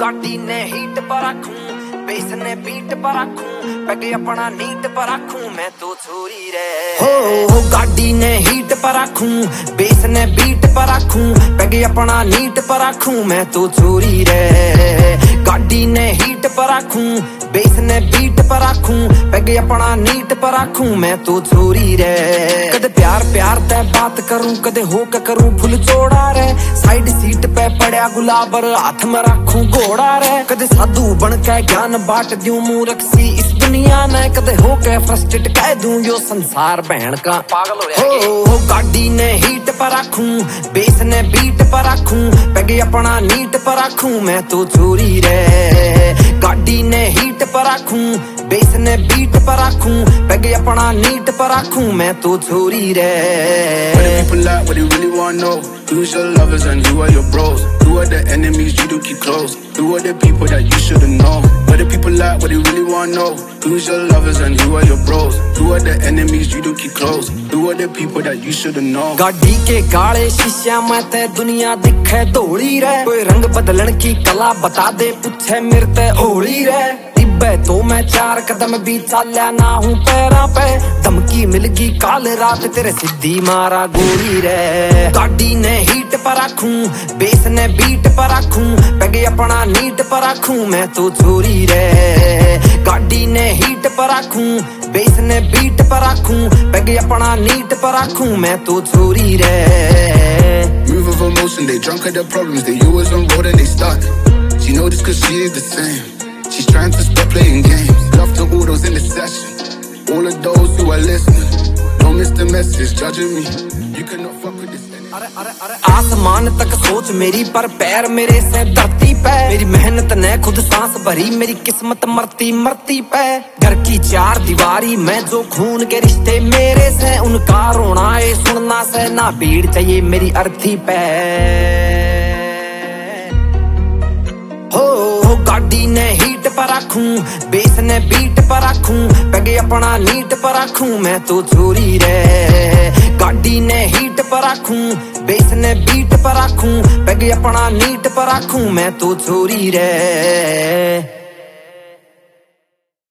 गाड़ी ने हीट पर रखूं, बेस ने बीट पर रखूं, पैगे अपना नीट पर रखूं, मैं तो छोरी रे। हो गाड़ी ने हीट पर रखूं, बेस ने बीट पर रखूं, पैगे अपना नीट पर रखूं, मैं तो छोरी रे। गाड़ी ने हीट पर रखूं, बेस ने बीट पर रखूं, पैगे अपना नीट पर रखूं, मैं तो छोरी रे। कदे प्यार प्यार ते बात करूं, कदे हो के करूं फुल जोड़ा रे। साइड सीट पे पड़ा गुलाबर, हाथ में रखूं घोड़ा रे। कदे साधु बन के ज्ञान बाट दूं मूर्ख सी इस दुनिया ने, कदे हो के फ्रस्ट्रेट कह दूं यो संसार बहन का पागल हो गाड़ी ने हीट पर रखूं, बेस ने बीट पर रखूं, पैगे अपना नीट पर रखूं, मैं तो छोरी रे। गाड़ी ने हीट पर रखूं, बेस ने बीट पर रखूं, पैगे अपना नीट पर रखूं, मैं तो छोरी रे। What do people like, what they really wanna know? Who's your lovers and who are your bros? Who are the enemies you do keep close? Who are the people that you shouldn't know? What do people like, what they really wanna know? Who's your lovers and who are your bros? Who are the enemies you do keep close? Who are the people that you shouldn't know? गाड़ी के काले शीशा में ते दुनिया दिखे धोली रे। कोई रंग बदलन की कला बता दे, पूछे मेरे ते होली रे। तो मैं 4 कदम भी चाल्या ना हूँ पैरा पे, धमकी मिल गई काल रात तेरे सिद्धि मारा गोली रे। गाड़ी ने हीट पर रखूं, बेस ने बीट पर रखूं, पैगे अपना नीट पर रखूं, मैं तो छोरी रे। गाड़ी ने हीट पर रखूं, बेस ने बीट पर रखूं, पैगे अपना नीट पर रखूं, मैं तो छोरी रे। Move of emotion, they drunk at their problems, they always on road and they stuck. She know this cause she is the same. She's trying to stop playing games. Love to all those in the session, all of those who are listening. Don't miss the message, judging me. You cannot fuck with this. आसमान तक सोच मेरी, पर पैर मेरे से धरती पे। मेरी मेहनत ने खुद सांस भरी, मेरी किस्मत मरती मरती पे। घर की 4 दीवारी में जो खून के रिश्ते मेरे से, उनका रोना है सुनना से ना भीड़ चाहिए मेरी अर्थी पे। हो गाड़ी ने हीट पर रखूं, बेस ने बीट पर रखूं, पैगे अपना नीट पर रखूं, मैं तो छोरी रे। गाड़ी ने हीट पर रखूं, बेस ने बीट पर रखूं, पैगे अपना नीट पर रखूं, मैं तो छोरी रे।